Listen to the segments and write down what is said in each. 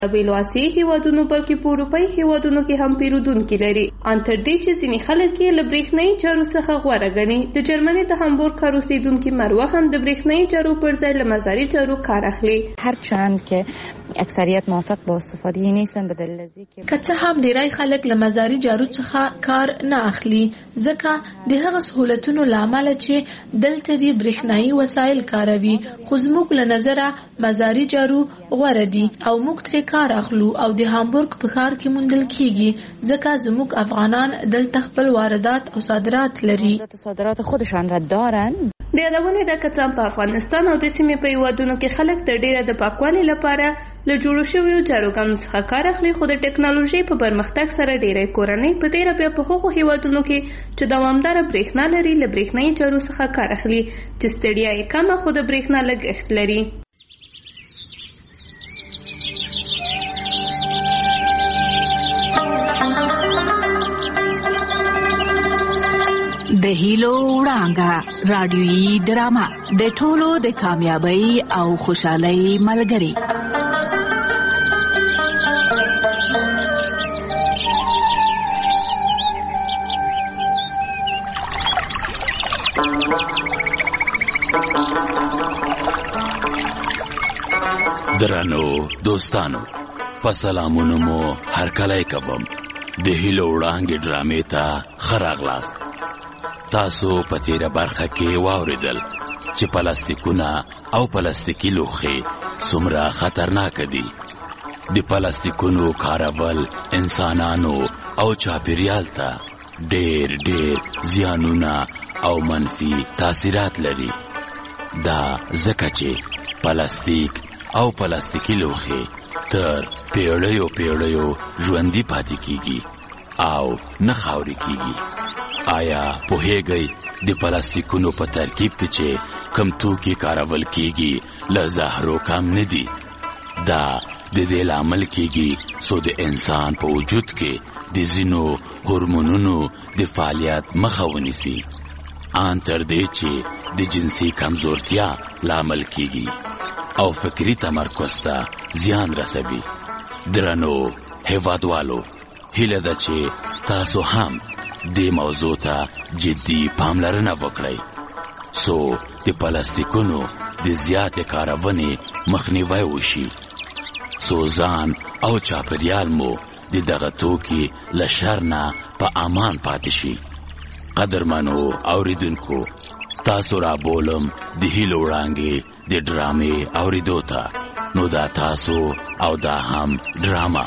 بیلو آسیایي هیوادونو بلکې په اروپایي هیوادونو کې هم پیرودونکي لري. ان تر دې چې ځینې خلک یې له برېښنایي جارو څخه غوره ګڼي. د جرمني د هامبورګ ښار اوسېدونکې مروه هم د برېښنایي جارو پر ځای له مزاري جارو کار اخلي. هرچند که اکثریت موافق با استفاده نیستن به دلیل اینکه که څه هم ډیری خلک له مزاري جارو څخه کار نه اخلي ځکه د هغه سهولتونو له امله چې دلته د برېښنایي وسایل کاروي، خو زموږ له نظره مزاري جارو غوره دي او موږ ترې کار اخلو او د هامبورګ په ښار کې موندل کیږي ځکه زموږ افغانان دلته خپل واردات او صادرات لري. صادرات خودشان را دارن. د یادونې د کڅام په افغانستان او د سیمې په هیوادونو کې خلک تر ډیره د پاکوالي لپاره له جوړو شویو جاروګانو څخه کار اخلي، خو د ټکنالوژي په پرمختګ سره ډیری کورنۍ په تیره بیا په هغو هیوادونو کې چې دوامداره برېښنا لري له برېښنایي جارو څخه کار اخلي چې ستړیا یې کمه خو د برېښنا لګښت لري. د هیلو وړانګه رادیویي ډرامه د ټولو د کامیابی او خوشحالۍ ملګری. درنو دوستانو، په سلامونو مو هرکلی کوم. د هیلو وړانګې ډرامې ته ښه راغلاست. تاسو په تیره برخه کې واوریدل چې پلاستیکونه او پلاستیکي لوښي څومره خطرناک دي. د پلاستیکونو کارول انسانانو او چاپیریال ته ډېر زیانونه او منفي تاثیرات لري. دا ځکه چې پلاستیک او پلاستیکي لوښي تر پیړیو ژوندي پاتې کیږي او نه خاورې کیږي. آیا پوهیږئ د پلاستیکونو په ترکیب کې چې کم توکي کارول کیږي له زهرو کم نه دي؟ دا د دې لامل کیږي څو د انسان په وجود کې د ځینو هورمونونو د فعالیت مخه ونیسي، ان تر دې چې د جنسي کمزورتیا لامل کیږي او فکری تمرکز ته زیان رسوي. درنو هیوادوالو، هیله ده چې تاسو هم دې موضوع ته جدي پاملرنه وکړئ څو د پلاستیکونو د زیاتې کارونې مخنیوی وشي، څو ځان او چاپیریال مو د دغه توکي له شر نه په امان پاتې شي. قدرمنو اوریدونکو، تاسو را بولم د هیلو وړانګې د ډرامې اوریدو ته. نو دا تاسو او دا هم ډراما.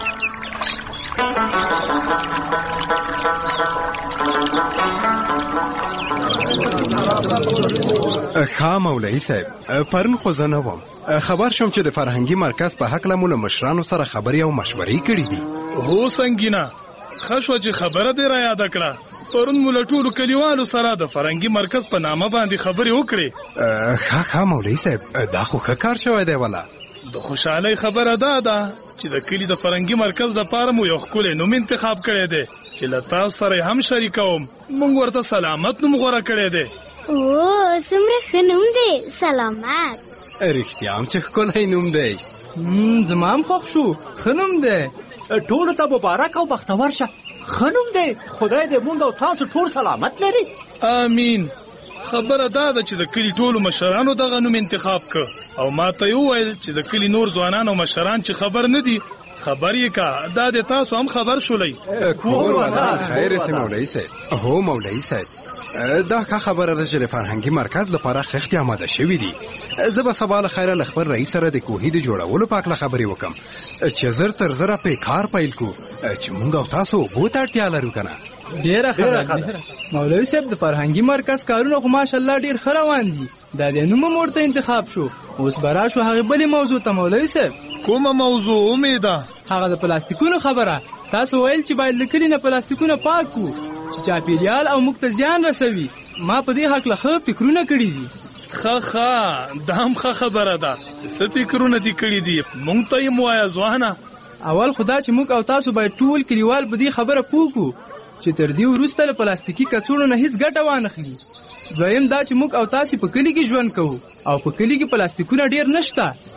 ښه مولوي صاحب، پرون خو زه نه وم. خبر شوم چې د فرهنګي مرکز په هکله مو له مشرانو سره خبرې او مشورې کړي دي. هو سنګینه، ښه شوه چې خبره دې را یاده کړه. پرون مو له ټولو کلیوالو سره د فرهنګي مرکز په نامه باندې خبرې وکړې. ښه مولوي صاحب، دا خو ښه کار شوی دی. ولا د خوشحالۍ خبره دا ده چې د کلي د فرهنګي مرکز دپاره مو یو ښکلی نوم انتخاب کړی دی چې له تاسو سره هم شریکوم. موږ ورته سلامت نوم غوره کړی دی. اوه، څومره ښه نوم دی، سلامت. رښتیا هم چې ښکلی نوم دی. زما هم خوښ شو، ښه نوم دی. ټولو ته مبارک او بختور شه. ښه نوم دی، خدای دې موږ او تاسو ټول سلامت لري. آمین. خبره دا ده چې د کلي ټولو مشرانو دغه نوم انتخاب که او ما ته یې وویل چې د کلي نور ځوانان او مشران چې خبر نه دي خبر یې که. دا د تاسو هم خبر شولئ. کور ودان خیر سي مولوي صاحب. هو مولوي صاحب، دا ښه خبره ده چې د فرهنګي مرکز لپاره خښتې آماده شوي دي. زه به سبا له خیره له خپل رئیس سره د کوهي د جوړولو په هکله خبرې وکړم چې زر تر زره پې کار پیل کړو چې موږ او تاسو اوبو ته اړتیا لرو که نه. ډېره ښه مولوي صاحب، د فرهنګي مرکز کارونه خو ماشاءالله ډېر ښه روان دي. دا د نوم هم ورته انتخاب شو. اوس به راشو هغې بلې موضوع ته. مولوي صاحب، کومه موضوع امیده؟ هغه د پلاستیکونو خبره. تاسو ویل چې باید له کلي نه پلاستیکونه پاک کړو چې چاپیریال او موږ ته زیان رسوي. ما په دې هکله ښه فکرونه کړي دي. ښه دا هم ښه خبره ده. څه فکرونه دې کړي دي؟ موږ ته یې ووایه ځوانه. اول خو دا چې موږ او تاسو باید ټول کلیوال په دې خبره پوه کړو چې تر دې وروسته له پلاستیکي کڅوړو نه هیڅ ګټه وانخلي. دویم دا چې موږ او تاسو په کلي کې ژوند کوو او په کلي کې پلاستیکونه ډېر نشته.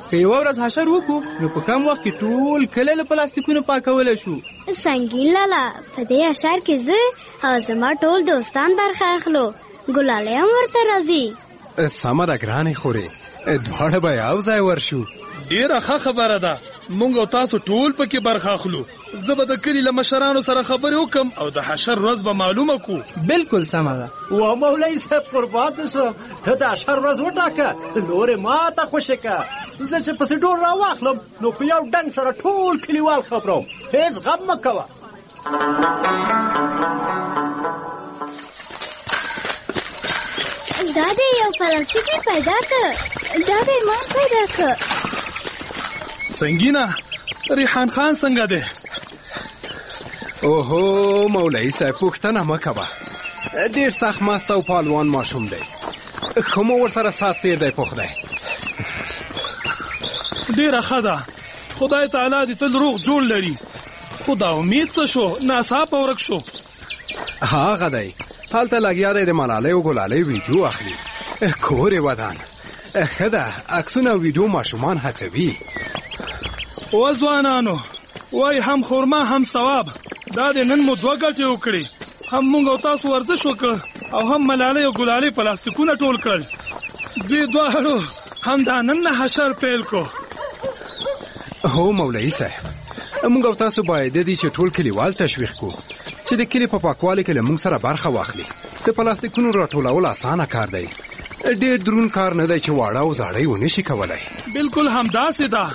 که یوه ورځ حشر وکړو نو په کم وخت کې ټول کلی له پلاستیکونو پاکولی شو. سنګین لالا په دې اشعار کې زه او زما ټول دوستان برخه اخلو. ګلالی هم ورته راځي. سمه ده ګرانې خورې، دواړه به یو ځای ورشو. ډېره ښه خبره ده، مونږ او تاسو ټول پکې برخه اخلو. زه به د کلي له مشرانو سره خبرې وکم او د حشر ورځ به معلومه کو. بالکل سمه ده. و مولوي صاحب قربان دې شم، ته د حشر ورځ وټاکه، نورې ما ته خوشې که. زه چې پسې ډور راواخلم نو په یو ډنګ سره ټول کلیوال خبروم. هېڅ غم مه کوه. دا دې یو پلاستیک پیدا که، دا دې ما پیدا که. سنگینه ریحان خان څنګه دی؟ اوهو مولوي صاحب پوښتنه مه کوه، ډېر سخت مست او پالوان ماشوم دی، کومه ورسره سات تېر دی په خدای. ډېره ښه ده، خدای تعالی دې تل روغ جوړ لري. خو دا امید څه شو؟ ناڅاپه ورک شو. هغه دی هلته لګیا دی د ملالۍ او ګلالۍ ویډیو اخلي. کور یې ودان ښه ده، عکسونه او ویډیو ماشومان هڅوي. و ځوانانو وای هم خورما هم ثواب، دا د نن مو دوه ګټې وکړې، هم مونږ او تاسو ورزش وکړ او هم ملالۍ او ګلالۍ پلاستیکونه ټول کړل. دوی دواړو هم دا نن نه حشر پیل کو. هو مولوي صاحب، مونږ او تاسو باید د دې چې ټول کلیوال تشویق کو چې د کلي په پاکوالي کې له مونږ سره برخه واخلي. د پلاستیکونو راټولول اسانه کار دی، ډېر دروند کار نه دی چې واړه او زاړه یې ونه شي کولی. بالکل همداسې ده.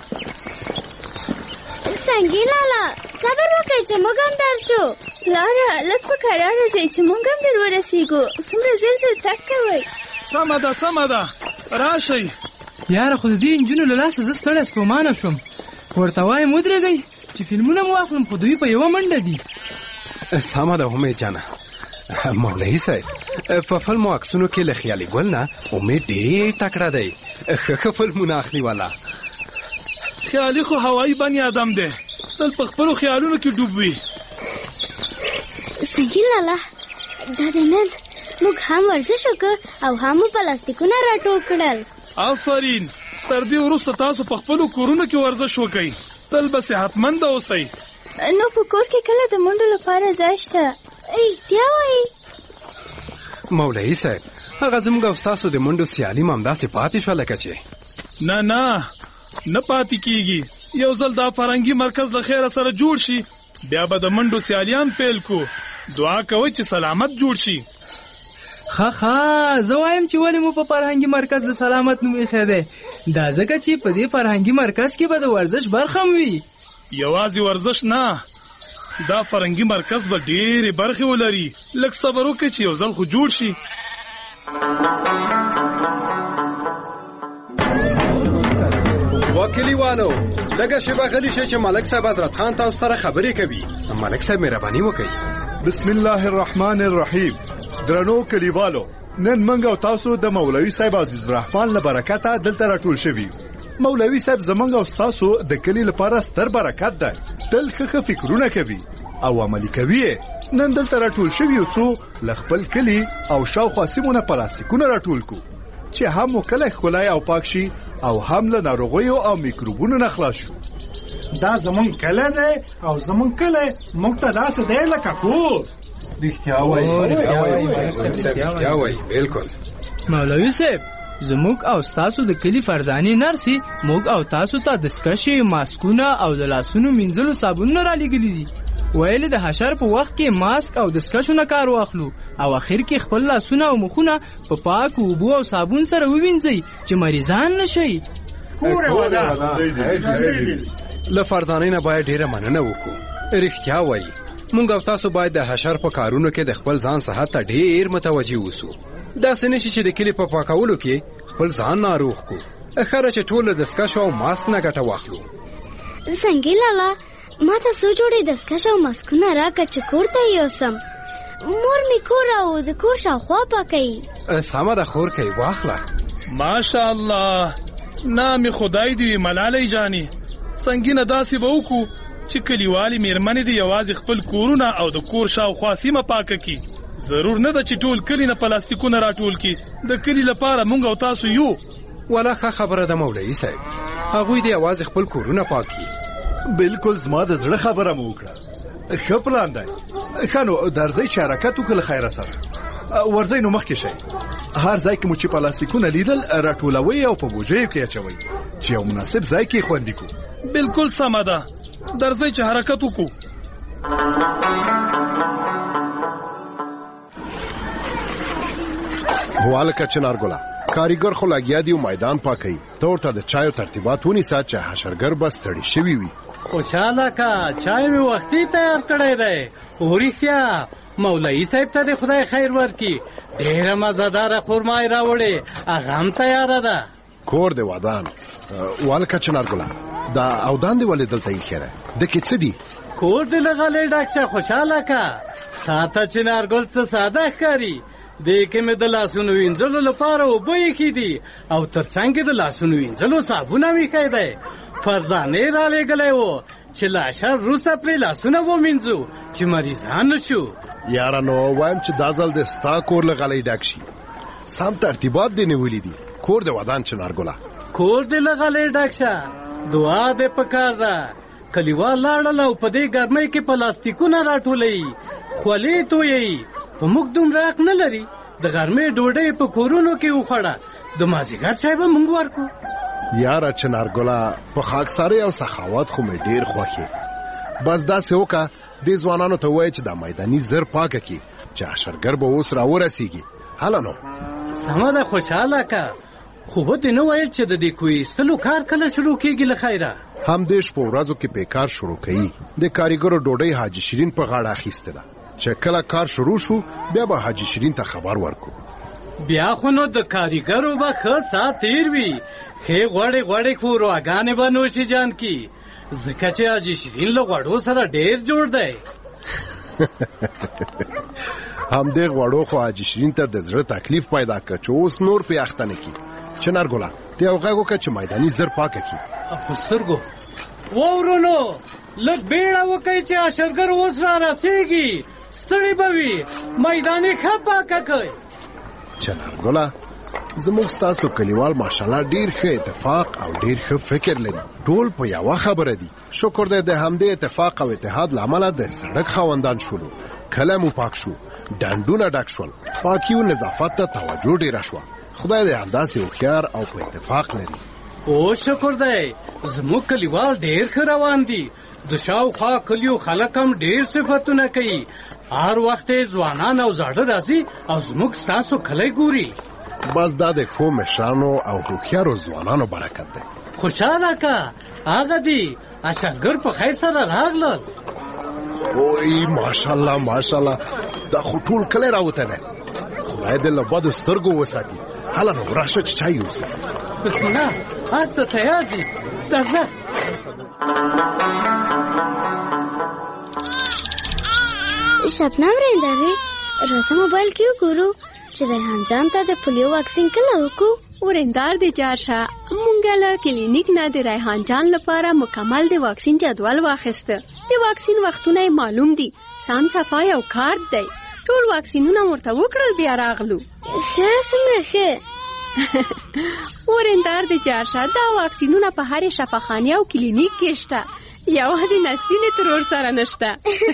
سنګین لالا صبر وکړئ چې موږ هم درشو. لاره لږ په کراره ځئ چې موږ هم در ورسېږو. څومره زر زر تګ کوئ. سمه ده سمه ده، راشئ. یاره خو د دې نجونو له لاسه زه ستړی ستومانه شوم. ورته وایم ودرېږئ چې فلمونه مو واخلم، خو دوی په یوه منډه دي. سمه ده امید جانه. مولوي صاحب په فلمو عکسونو کې له خیالي ګل نه امید ډېر تکړه دی، ښه فلمونه اخلي والا. خیالي خو هوایي بني آدم دی، تل په خپلو خیالونو کې ډوب وي. سنګین لالا دا د نن موږ هم ورزش وکړ او هم پلاستیکونه راټول کړل. آفرین، تر دې وروسته تاسو په خپلو کورونو کې ورزش وکئ، تل به صحتمنده اوسئ. نو په کور کې کله د منډو لپاره ځای شته؟ رښتیا وایي مولوي صاحب، هغه زموږ او ستاسو د منډو سیالي هم همداسې پاتې شوه لکه چې نه پاتې کیږي. یو ځل دا فرهنګي مرکز له خیره سره جوړ شي بیا به د منډو سیالیان پیل کو. دعا کوئ چې سلامت جوړ شي. ښه زه وایم چې ولې مو په فرهنګي مرکز د سلامت نوم ایښی دی؟ دا ځکه چې په دې فرهنګي مرکز کې به د ورزش برخه هم وي. یوازې ورزش نه، دا فرهنګي مرکز به ډېرې برخې ولري. لږ صبر وکړئ چې یو ځل خو جوړ شي. وکلیوالو لږه شیبه غلی شئ چې ملک صاحب حضرت خان تاسو سره خبرې کوي. ملک صاحب مهرباني وکړئ. بسم الله الرحمن الرحیم. درنو کلیوالو، نن موږ او تاسو د مولوي صاحب عزیز الرحمن له برکته دلته راټول شوي. مولوي صاحب زموږ او تاسو د کلی لپاره ستر برکت ده. تل ښه فکرونه کوي او عملي کوي. نن دلته راټول شوي یو څو له خپل کلی او شاوخوا سیمونه پلاستیکونه راټول کو چې هم مو کلی ښکلی او پاک شي او هم له ناروغیو او میکروبونو نه خلاص شو. دا زمون کلی دی او زمون کلی موږ ته داسې دی لکه کور. رښتیا وایي بالکل. مولوي صاحب، زموږ او ستاسو د کلي فرزانې نرسې موږ او تاسو ته دستکشې، ماسکونه او د لاسونو مینځلو صابونونه رالیږلي دي. ویلې د حشر په وخت کې ماسک او دستکشو نه کار واخلو او اخر کې خپل لاسونه او مخونه په پاکو اوبو او صابون سره ووینځئ چې مریضان نشئ. له فرزانې نه باید ډېره مننه وکړو. رښتیا وایي موږ او تاسو باید د حشر په کارونو کې د خپل ځان صحت ته ډېر متوجه اوسو. داسې نشي چې د کلي په پاکولو کې خپل ځان ناروغ کو. ښه ده چې ټول د دستکشو او ماسک نه ګټه واخلو. سنګین لالا ما ته څو جوړې دستکشو او ماسکونه راکړه چې کور ته یوسم. مور می کور او د کور شاوخوا پاکوي. سمه ده خور کوي، واخله. ماشاءالله، نام خدای دی ملالۍ جانې. سنګینه داسې به وکړو چې کلیوالي میرمنې دې یوازې خپل کورونه او د کور شاوخوا سیمه پاکه کړي. ضرور نه ده چې ټول کلی نه پلاستیکونه راټول کړي. د کلي لپاره موږ او تاسو یو. ولا ښه خبره ده مولوي صاحب. هغوی دې یوازې خپل کورونه پاک کړي. بالکل زما د زړه خبره مو وکړه. ښه پلان دی. ښه نو درځئ چې حرکت وکړو له خیره سره. ورځئ نو مخکې شئ. هر ځای کې مو چې پلاستیکونه لیدل راټولوئ او په بوجیو کې اچوئ چې یو مناسب ځای کې خوندي کړو. بالکل سمه ده. درځئ چې حرکت وکړو. هوالکه چنارګله کاریګر خو لګیا دی میدان پاکي. ته ورته د چایو ترتیبات ونیسه چې حشرګر بس ستړي شوي وي. خوشاله کا چای مې وختي تیار کړی دی. ورېښتیا مولوي صاحب ته د خدای خیر ورکړي ډېره مزهداره خرمای راوړې هغه هم تیاره ده. کور دی ودان. والکه چنارګله دا اودان دی ولې دلته ایښی دی؟ دکې څه دي؟ کور دی له غلې ډک شه خوشاله کا. تا ته چنارګل څه ساده ښکاري. دې کې مې د لاسونو وینځلو لپاره اوبه ایښي دي او تر څنګ د لاسونو وینځلو صابون هم ایښی دی. فرزانې رالېږلی و چې له اشر وروسته پرې لاسونه ومینځو چې مریضان نه شو. یاره نو وایم چې دا ځل د ستا کور له غلۍ ډک شي. سم ترتیبات دې نیولي دي. کور دې ودان چنارګله. کور دې له غلۍ ډک شه. دعا دې پکار ده. کلیوال لاړل او په دې ګرمۍ کې پلاستیکونه راټولوي خولې تویوي. په موږ دومره حق نه لري. د غرمې ډوډۍ په کورونو کې وخوړه. د مازدیګر چای به موږ ورکو. یاره چنارګله په خاکسارۍ او سخاوت خو مې ډېر خوښې. بس داسې وکړه دې ځوانانو ته ووایه چې دا میداني زر پاکه کړي چې حشرګر به اوس راورسېږي. هله نو سمه ده خوشحاله که. خو به دې نه ویل چې د دې کوی ایستلو کار کله شروع کېږي له خیره؟ همدې شپو ورځو کې پیکار شروع کوي. د کاریګرو ډوډۍ حاجي شیرین په غاړه اخیستې ده چې کله کار شروع شو بیا به حاجي شیرین ته خبر ورکو. بیا خو نو د کاریګرو به ښه ساعت تیر وي. ښې غوړې غوړې ښورواګانې به نوشي جان کی ځکه چې حاجي شیرین له غوړو سره ډېر جوړ دی. همدې غوړو خو حاجي شیرین ته د زړه تکلیف پیدا کړ چې اوس نور پې اخته نه کړي. چنارګله ته یو غږ وکړه چې میداني زر پاکه کړي. په سترګو وورونو لږ بیړه وکړئ چې حشرګر اوس را رسېږي. ستړي به وي. میداني ښه پاکه کړئ. چنارګله زموږ ستاسو کلیوال ماشاءالله ډیر ښه اتفاق او ډیر ښه فکر لري. ټول په یوه خبره دي. شکر دی د همدې اتفاق او اتحاد له امله د سړک خاوندان شولو. کلی مو پاک شو. ډنډونه ډک شول. پاکي او نظافت ته توجه ډیره شوه. خدای دې همداسې هوښیار او په اتفاق لري. او شکر دی زموږ کلیوال ډیر ښه روان دي. د شاوخوا کلیو خلک هم ډیر صفتونه کوي. هر وخت ځوانان او زاړه راځي او زموږ ستاسو کلی ګوري. بس دا د ښو مشرانو او هوښیارو ځوانانو برکت دی. خوشحاله که هغه دي حشرګر په خیر سره راغلل. اوی ماشاءالله ماشاءالله دا خو ټول کلی راوته دی. خدای دې له بدو سترګو وساتي. هله نو راشه چې چای یوسو. بسم الله هر څه تیار دي. درځه. شبنم رنداوي راځه موبایل کې وګورو چې ریحان جان ته د پولیو واکسین کله وکړو. ورندار د جارشه مونږ له کلینیک نه د ریحان جان لپاره مکمل د واکسین جدول واخیسته. د واکسین وختونه معلوم دي. سم صفای او کارت دی. ټول واکسینونه ورته وکړل بیا راغلو. ښه څنګه ښه. ورندار د جارشه دا واکسینونه په هرې شفاخانه او کلینیک کې شته. یوازې نسرین ترور سره نشته.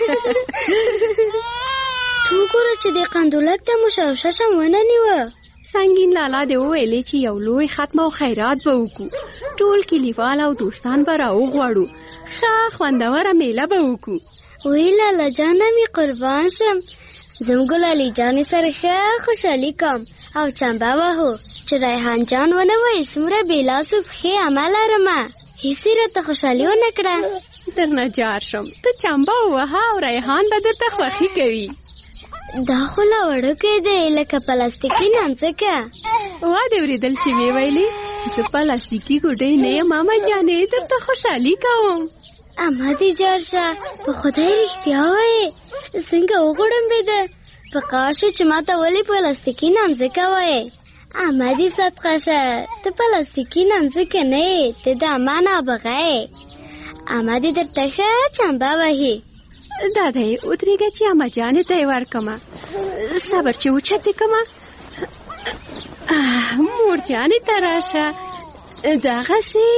تو ګوره چې د قندولک ته مو شوششه ونه نیوه. سنگین لالا دې وویلې چې یو لوی ختم او خیرات به وکړو. ټول کلیوال او دوستان به راوغواړو. ښه خوندوره میله به وکړو. وی لالا جانه مې قربان شم. زموږ لالي جانې سره ښه خوشحالي کوم او چمبه وهو چې ریحان جان ونه وایي څومره بېلاسو پښې عمل لرمه. هیڅ راته خوشحالي ونه کړه. درنه جار شم. ته چمبه ووهه او ریحان به درته خوښي کوي. دا خو لا وړوکی دی لکه پلاستیکي نانځکه. وا دې اورېدل چې ویې ویلې زه پلاستیکي ګوډۍ نه یم ماما جانې درته خوشحالي کوم. اما دې جار شه په خدای رښتیا وایې څنګه وغوړمبېده. په کار شو چې ما ته ولې پلاستیکي نانځکه وایې. اما دې صدقه شه ته پلاستیکي نانځکه نه یې ته د اما نابغه یې. اما دې درته ښه چمبه وهي. دا دی ودرېږه چې اما جانې ته یې ورکمه. صبر چې اوچتې کمه. مور جانې ته راشه. دغسې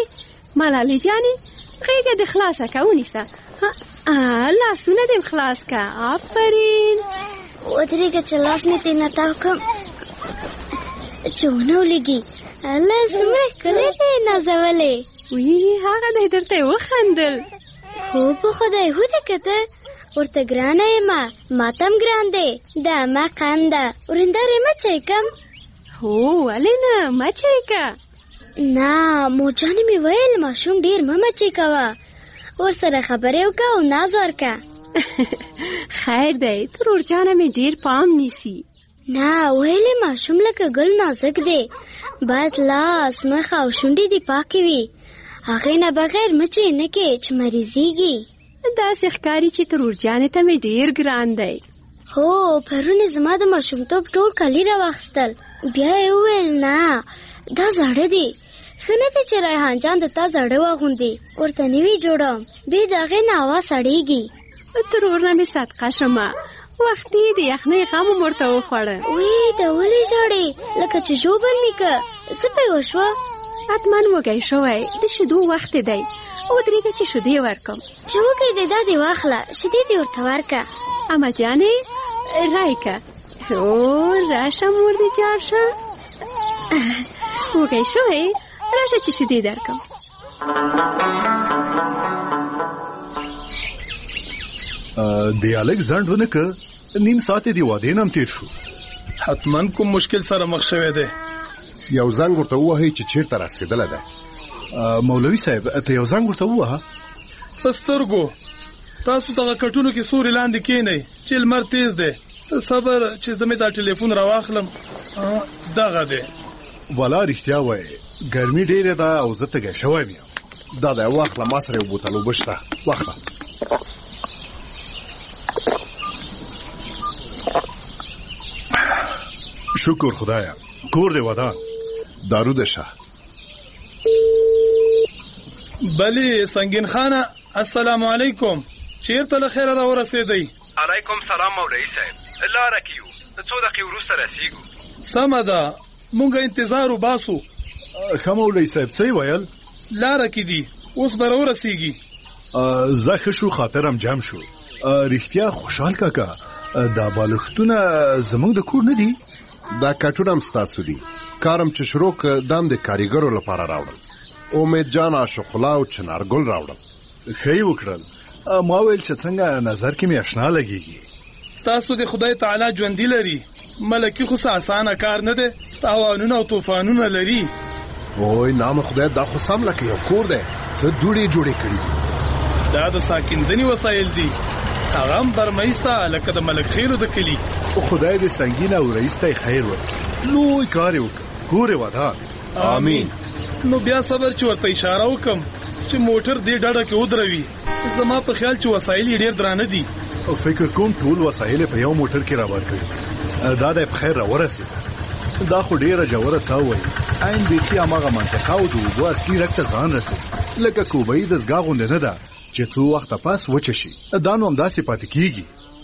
ملالۍ جانې غېږه دې خلاصه که ونیسه لاسونه دې خلاص که آفرین ودرېږه چې لاس مې ترېنه تاو کړم چې ونه ولګي الله څومره ښکلی دی نازولې وی هغه دی درته یې وخندل هو په خدای هو دې که ته ورته ګرانه یمه ماته هم ګران دی دا ما قنده ورندارې مه چای کم هو ولې نه مچی که نه موجانې مې ویل ماشوم ډېر مه مچی کوه ورسره خبرې وکړه او ناز ورکړه خیر دی ترور جانه مې ډېر پام نیسي نه ویلې ماشوم لکه ګل نازک دی باید لاس مخ او شونډې دې پاکې وي هغې نه بغیر مچې نه کې چې مریضېږي داسې ښکاري چې ترور جانې ته مې ډېر ګران دی هو پرون یې زما د ماشومتوب ټول کالي راواخیستل بیا یې وویل نه دا زاړه دي ښه نه دی چې ریحان جان د تا زاړه واغوندي ورته نوي جوړوم بې د هغې نه هوا سړېږي ترور نه مې صدقه شمه وختي د یخنۍ غم هم ورته وخوړه وی دا ولې ژاړې لکه چې ژوبل مې که څه پې وشوه حتما وږی شوی د شیدو وخت دی ودرېږه چې شیدې ورکړم چې وږی دی دا دې واخله شیدې دې ورته ورکړه اما جانې رایکه هو راشه مور دې جار شه وږی شوی راشه چې شیدې درکړم دی الګ ځنډ ونه که نیم ساعت دی واده نام تیر شو حتما کوم مشکل سره مخ شوی دی یو زنګ ورته ووهئ چې چیرته رسېدلی دی مولوي صاحب ته یو زنګ ورته ووهه په سترګو تاسو دغه کټونو کې سوري لاندې کېنئ چې لمر تیز دی صبر چې زه مې دا ټلیفون راواخلم دغه دی والا رښتیا وایې ګرمي ډېره ده او زه تږی شوی یم دا دی واخله ما سره یو بوتل اوبه شته واخله شکر خدایا کور دی ودان دارو ده شه بلی سنگین خانه السلام علیکم چیرته له خیره راورسېدی علیکم سلام مولوي صاحب لاره کې یو څو دقیقې وروسته رسېږو سمه ده مونږ انتظار وباسو ښه مولوي صاحب څه یې ویل لاره کې دي اوس به راورسېږي زه ښه شو خاطرم جمع شو رښتیا خوشحال کاکا دا بالښتونه زموږ د کور نه دي دا کټونه هم ستاسو دي کارم چې شروع که دام د کاریګرو لپاره راوړل امید جان عاشق الله او چنارګل راوړل ښه یې وکړل ما ویل چې څنګه نظر کې مې اشنا لګېږي تاسو د خدای تعالی ژوندي لري ملکي خو څه اسانه کار نه دی تاوانونه او طوفانونه لري اوی نام خدای دا خو سم لکه یو کور دی څه دوړې جوړې کړي دي دا د ساکندنې وسایل دي هغه هم برمایسه لکه د ملک خیرو د کلي خدای دې سنګین او رئیس ته خیر ورکړي لوی کار یې وکړ کور یې ودان آمین نو بیا صبر چې ورته اشاره وکم چې موټر دې ډډه کې ودروي زما په خیال چې وسایل یې ډېر درانه دي فکر کوم ټول وسایل په یو موټر کې راوړ کړي دا د خیر راورسېد دا خو ډېره جوړه څه وایي عین بیخي هماغه منطقه او د اوبو اصلي رګ ته ځان رسېد لکه کوبۍ د زګا غوندې نه ده چې څو وخته پاس وچه شي دا نو همداسې پاتې کېږي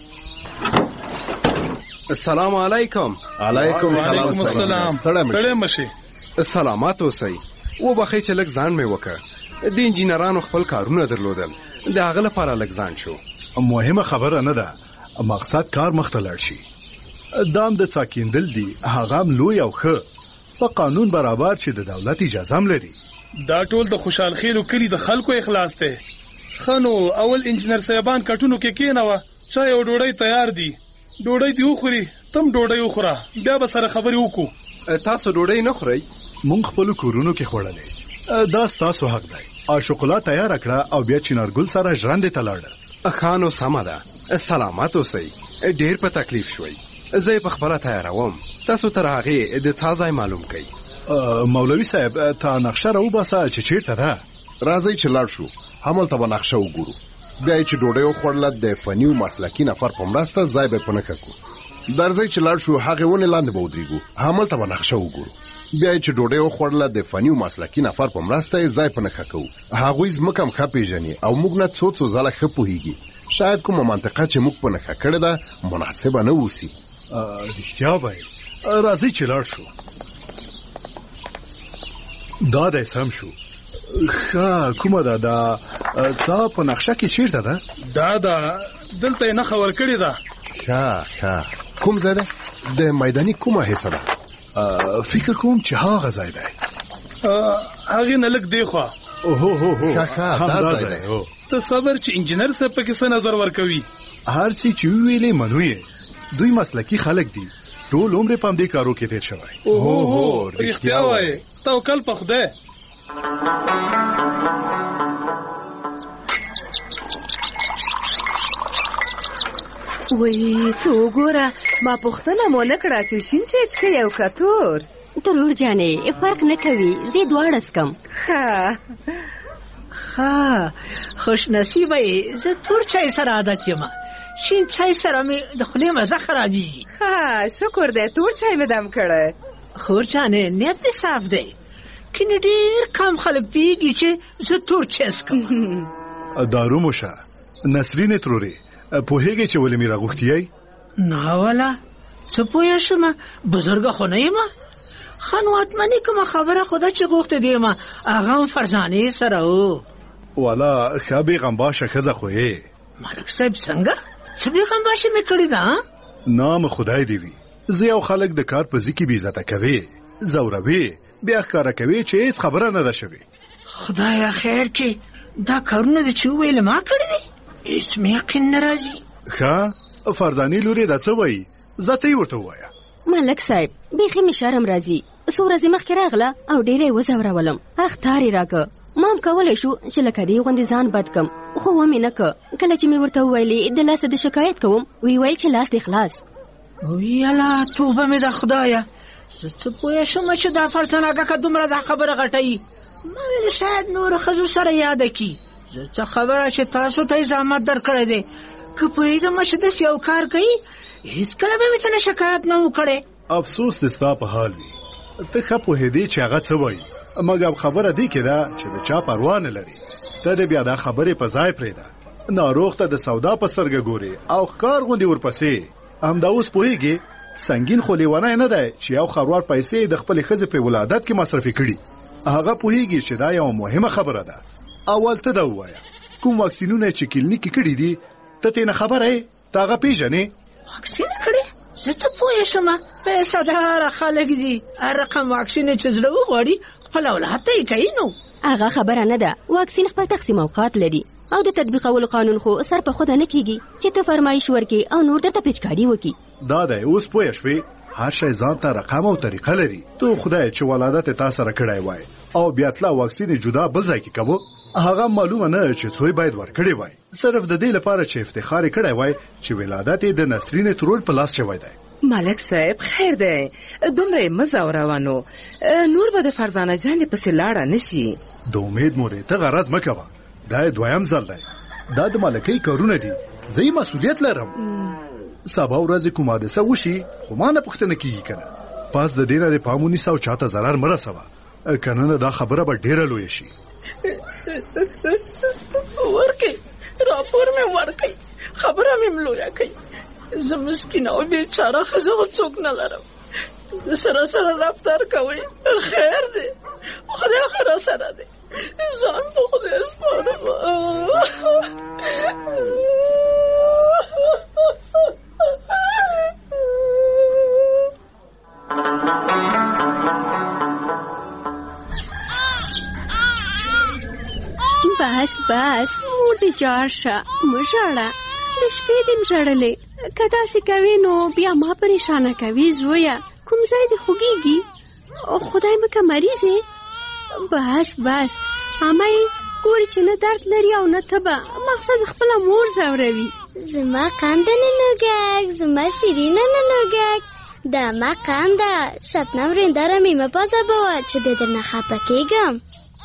السلام علیکم علیکم السلام ستړی مشي سلامات اوسئ وبخئ چې لږ ځان مې وکړ د انجینرانو خپل کارونه درلودل د هغه لپاره لږ ځان شو مهمه خبره نه ده مقصد کار مخته لاړ شي دام د څاکیندل دي هغه هم لوی او ښه په قانون برابر چې د دولت اجازه هم لري دا ټول د خوشحال خیلو کلي د خلکو اخلاص دی خنو اول انجینر صاحبان کټونو کې کېنوه چای او ډوډۍ تیار دي ډوډۍ دی وخوري تم ډوډۍ وخوره بیا به سره خبرې وکړو تاسو ډوډۍ نه خورئ مونږ خپلو کورونو کې خوړلې دا ستاسو حق دی عاشقله تیاره کړه او بیا چنارګل سره ژرندې ته لاړه خانو سمه ده سلامات اوسئ ډېر په تکلیف شوئ زه په خبره تیاروم تاسو تر هغې د څه ځای معلوم کړئ مولوي صاحب تا نقشه راوباسه چې چیرته ده راځئ چې لاړ شو همالته به نقشه وګورو بیا چې ډوډۍ وخوړله د فني او مسلکي نفر په مرسته ځای به په نښه کړو درځئ چې لاړ شو هغې ونې لاندې به ودرېږو همالته به نقشه وګورو بیا چې ډوډۍ وخوړله د فني او مسلکي نفر په مرسته یې ځای په نښه کوو هغوی ځمکه هم ښه پېژني او موږ نه څو ځله ښه پوهېږي شاید کومه منطقه چې موږ په نښه کړې ده مناسبه نه اوسي رښتیا وایي راځئ چې لاړ شو دا دی سم شو ښه کومه ده دا څه په نقشه کې چیرته ده؟ دا دلته یې نښه ورکړې ده. ښه کوم ځای ده؟ د میداني کومه حصه ده؟ فکر کوم چې هغه ځای دی. هغې نه لږ دی خوا. ښه دا ځای دی. ته صبر چې انجینر صاحب پکې څه نظر ورکوي. هر څه چې ویلې منو یې. دوی مسلکي خلک دي. ټول عمر په همدې کارو کې تیر شوی. رښتیا وایې. توکل په خدای. وای ته وګوره ما پوښتنه مو نه کړه چې شین چای څښې او که تور. ترور جانې فرق نه کوي زه دواړه څکم. ښه خوش نصیبه یې زه تور چای سره عادت یم شین چای سره مې د خولې مزه خرابېږي. ښه شکر دی تور چای مې دم کړی. خور جانې نیت دې صاف دی کنې ډېر کم خلک پوهېږي چې زه تور چای څکم. دارو موشه نسرین ترورې پوهېږې چې ولې مې راغوښتي یې؟ نه والا څه پوه شم بزرګه خو نه یم. ښه نو حتمني کومه خبره خو ده چې غوښتې دې یم هغه هم فرزانې سره و. والا ښه بېغمباشه ښځه خو یې. ملک صاحب څنګه څه بېغمباشه مې کړې ده؟ نام خدای دې وي. زه یو خلک د کار په ځای کې بې عزته کوي ځوروي بیا ښکاره کوي چې هېڅ خبره نه ده شوې. خدایا خیر کې دا کارونه دې چې وویل ما کړي دي هېڅ مې یقین نه راځي. ښه فرزانې لورې دا څه وایي ذاته یې ورته ووایه. ملک صاحب بیخي مې شرم راځي څو ورځې مخکې راغله او ډېره یې وځورولم اختار یې راکړه. ما هم کولی شو چې لکه دې غوندې ځان بد کم خو ومې نه که. کله چې مې ورته وویلې د لاسه د شکایت کوم وی ویل چې لاس دې خلاص. ویاله توبه مې د خدایه زه څه پوه شم چې دا فرزانه که دومره دا خبره غټوي. ما ویل شاید نورو ښځو سره یاده کړي. زه څه خبره چې تاسو ته یې زحمت درکړی دی که پوهېږم چې داسې یو کار کوي هېڅکله به مې ته نه شکایت نه و کړی. افسوس دې ستا په حال وي. ته ښه پوهېدې چې هغه څه وایي مګر خبره دې کې ده چې د چا پروا نه لري. ته دې بیا دا خبرې په ځای پرېږده. ناروغ ته د سودا په سترګه ګورې او ښکار غوندې ورپسې. همدا اوس پوهېږې سنګین خو لیونی نه دی چې یو خروار پیسې د خپلې ښځې په ولادت کې مصرفې کړي. هغه پوهېږي چې دا یو مهمه خبره ده. اول ته دا ووایه کوم واکسینونه چې کلینیک کې کړي دي ته ترې نه خبره یې؟ ته هغه پېژنې؟ واکسین کړي؟ زه څه پوه شم پیسهداره خلک دي هر رقم واکسین چې زړه وغواړي خپل اولاد ته یې کوي. نو هغه خبره نه ده. واکسین خپل تقسیم اوقات لري او د تطبیقولو قانون خو سر په خوده نه کېږي چې ته فرمایش ورکې او نور درته پیچکاري وکړي. دا دی اوس پوه شوې هر شی ځان ته رقم او طریقه لري. تو خدای چې ولادت تا سره کړی وای او بیا تلا واکسین جدا بل ځای کې کوو هغه معلومه نه چې څوی باید ورکړي وای. صرف د دې لپاره چې افتخار کړی وای چې ولادت د نسرین ترور په لاس شوی دی. ملک صاحب خیر دی دومره مزه روانو نور به د فرزانه جانې پسې لاړه نشي. د امید مورې ته غرض مه کوه. دا دویم ځل دی. دا د ملکۍ کارونه دي. زه مسؤلیت لرم. سبا ورځې کوم حادثه وشي خو ما نه پوښتنه کېږي که نه. پاس د دې نه د پام ونیسه او چاته ضرر مه رسوه که نه دا خبره به ډېره لویه شي. ورکئ راپور مې ورکئ خبره مې لویه کوي. زه مسکینه او بیچاره ښځه خو څوک نه لرم. د سره سره رفتار کوئ خیر دی خدای خو را سره دی. ځان په خدای سپارم. بس مور دې جار شه مه ژاړه د شپې دې م ژړلې که داسې کوې نو بیا ما پریشانه کوي زویه کوم ځای دې خوږېږي خدای مکه مریض یې. بس اما یې ګورې چې نه درد لري او نه تبه مقصد خپله مور ځوروي. زما قنده ننوږک زما شیرینه ننوږک دا ما قنده شبنم رنداره مې مه پازبوه چې د درنه خفه کېږم.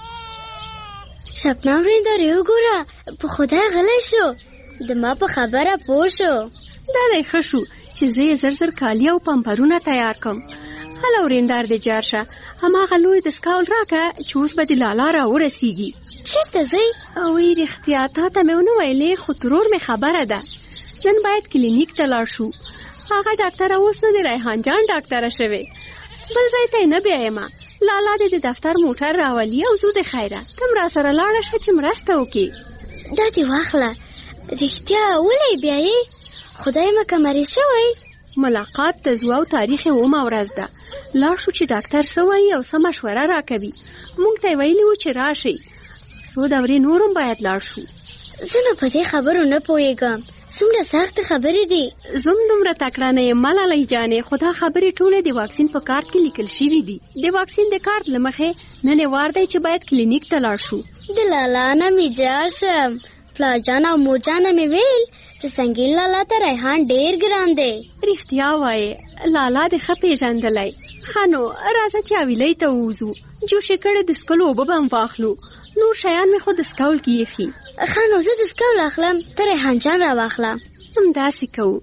شبنم رنداره وګوره په خدای غلی شو د ما په خبره پوه شو. دا دی ښه شو چې زه یې زر کالي او پمپرونه تیار کړم. هله ورېندار دې جار شه هماغه لوی دستکاول راکه چې اوس به دې لالا راورسېږي. چېرته ځئ؟ اوی رښتیا تا ته مې ونه ویلې خو ترور مې خبره ده نن باید کلینیک ته لاړ شو. هغه ډاکټره اوس نه دی ریحان جان ډاکټره شوې بل ځای ته یې نه بیایمه لالا دې د دفتر موټر راولي او زو د خیره تم را سره لاړه شه چې مرسته وکړي. دا دې واخله. رښتیا ولې بیا یې؟ خدای مکه مریض شوی؟ ملاقات د زو او تاریخ اومه ورځ ده. لاړ شو چې ډاکټر څه وایي او څه مشوره راکوي. موږ ته ویلي وو چې راشئ. څو دورې نورم باید لاړ شو. زه نو په دې خبرو نه پوهېږم. څومره سخت خبرې دي. زم دومره تکړه نه یم ملالۍ جانې، خو دا خبرې ټولې د واکسین په کارت کې لیکل شوي دي. د واکسین د کارت له مخې نن وار دی چې باید کلینیک ته لاړ شو. د لالا نه مې جار شم. پلارجان او مورجانه مې ویل چې سنګین لالا ته ریحان ډېر ګران دی. رښتیا وایې، لالا دې ښه پېژندلی. ښه نو راځه چې اویلۍ ته ووځو. جوشې کړې د څکلو اوبه به هم واخلو. نور شیان مې خو د سکول کې ایښي. ښه نو زه د سکول اخلم، ته ریحان جان راواخله. همداسې کوو.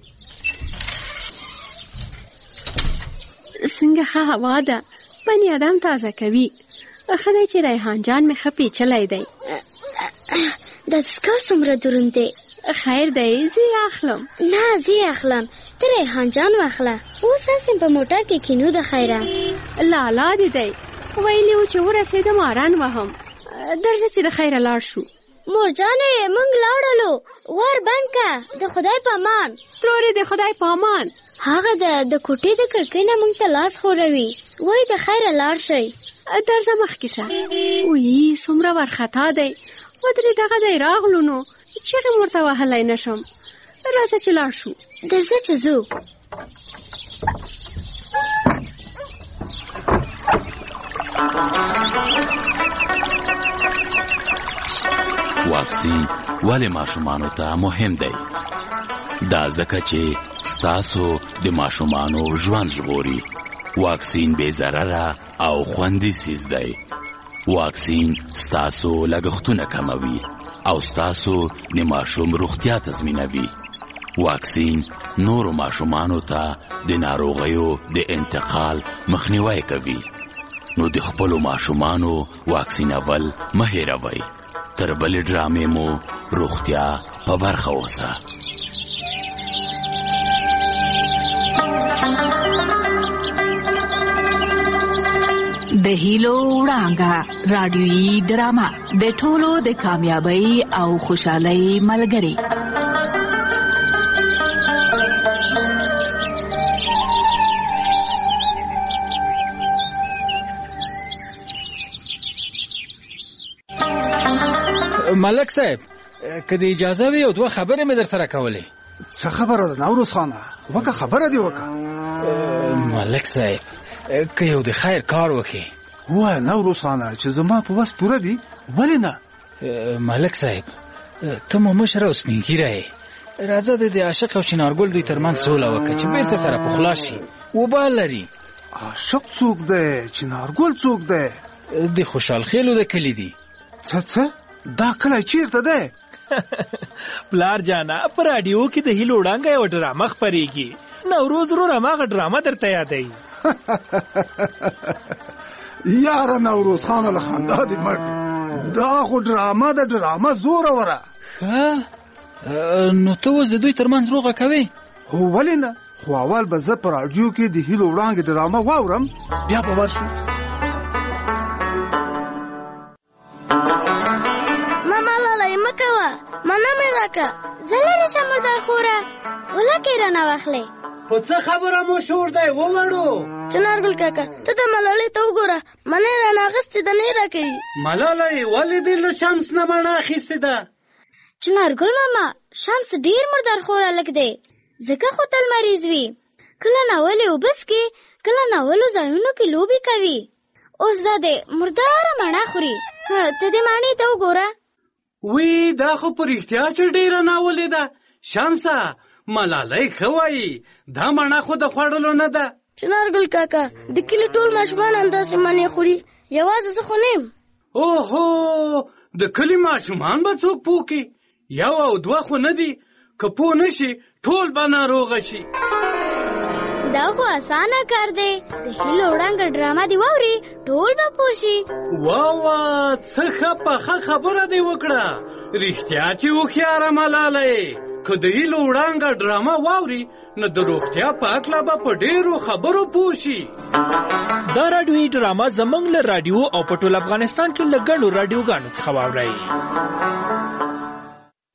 څنګه ښه هوا ده، بني ادم تازه کوي. ښه دی چې ریحان جان مې ښه پیچلی دی. دا سکول څومره دروند دی؟ خیر دی، زه یې اخلم. نه زه یې اخلم، ته ریحان جان واخله. اوس هسې په موټر کې کینو د خیره. لالا دې دی ویلي و چې ورسېدم اران وهم. درځه چې د خیره لاړ شو. مور جانې موږ لاړلو، ور بند که. د خدای په امان. ترورې د خدای په امان. هغه د کوټې د کړکۍ نه موږ ته لاس خوروي، وایي د خیره لاړ شئ. درځه مخکې شه. ویي څومره ورخطا دی. ودرې دغه دی راغلو نو چیغې مې ورته وهلی نه شم. راځه چې لاړ شو. درځه چې ځو. واکسین ولې ماشومانو ته مهم دی؟ دا ځکه چې ستاسو د ماشومانو ژوند ژغوري. واکسین بې ضرره او خوندي څیز دی. واکسین ستاسو لګښتونه کموي او ستاسو د ماشوم روغتیا تضمینوي. واکسین نورو ماشومانو ته د ناروغیو د انتقال مخنیوی کوي. نو د خپلو ماشومانو واکسینول مه هېروئ. تر بلې ډرامې مو روغتیا په برخه اوسه. د هیلو وړانګه رادیویي ډرامه د ټولو د کامیابی او خوشحالۍ ملګری. ملک صاحب که د اجازه وي او دوه خبرې مې در سره کولې. څه خبره ده نوروز خانه؟ وکه خبره دی وکه. ملک صاحب که یو د خیر کار وکړي. وای نوروز خانه چې زما په وس پوره دي، ولې نه؟ ملک صاحب ته مو مشر او سپین ږیری یې. راځه د عاشق او چنارګل دوی ترمنځ سوله وکړه چې بیرته سره پخلا شي. وبال لري. عاشق څوک دی؟ چنارګل څوک دی؟ د خوشحال خیلو د کلي دي. څه دا کلی چیرته دی؟ پلار جانا په راډیو کې د هیلو وړانګه یوه ډرامه خپرېږي. نوروز ورور هماغه ډرامه درته یادوي. یاره نوروز خانه له خندا دې مړ. دا خو ډرامه ده، ډرامه زوروره. نو ته اوس د دوی ترمنځ روغه کوې؟ هو ولې نه، خو اول به زه په راډیو کې د هیلو وړانګې ډرامه واورم، بیا به ورشو. مانا مې راکه، زه لرې شم مردار خوره، ولکې یې رانه واخلې. خو څه خبره مو شور دی ووړو؟ چنارګل کاکا ته د ملالۍ ته وګوره، مڼې رانه اخیستې ده، نه یې راکوي. ملالۍ ولې دې له شمس نه مڼه اخیستې ده؟ چنارګل ماما شمس ډېر مردار خور هلک دی، ځکه خو تل مریض وي. کله ناولې اوبه څښي، کله ناولو ځایونو کې لوبې کوي. اوس دا دی مرداره مڼه خوري. ته دې مڼې ته وګوره. وی دا خو په رښتیا چې ډېره ناولې ده. شمسه ملالۍ ښه وایي، دا مڼه خو د خوړلو نه ده. چنارګل کاکا د کلي ټول ماشومان همداسې مڼې خوري، یوازې زه خو نه یم. اوهو د کلي ماشومان به څوک پوه کړي؟ یو او دوه خو نه دي، که پوه نه شي ټول به ناروغه شي. دا خو اسانه کار دی، د هیلو وړانګه ډرامه دی واوري، ټول به پوه شي. واه څه ښه پخه خبره دې وکړه. رښتیا چې هوښیاره ملالۍ، که د هیلو وړانګه ډرامه واوري نو د روغتیا په اړه به په ډېرو خبرو پوه شي. دا راډیویي ډرامه زموږ له راډیو او په ټول افغانستان کې له ګڼو راډیوګانو څخه واورئ.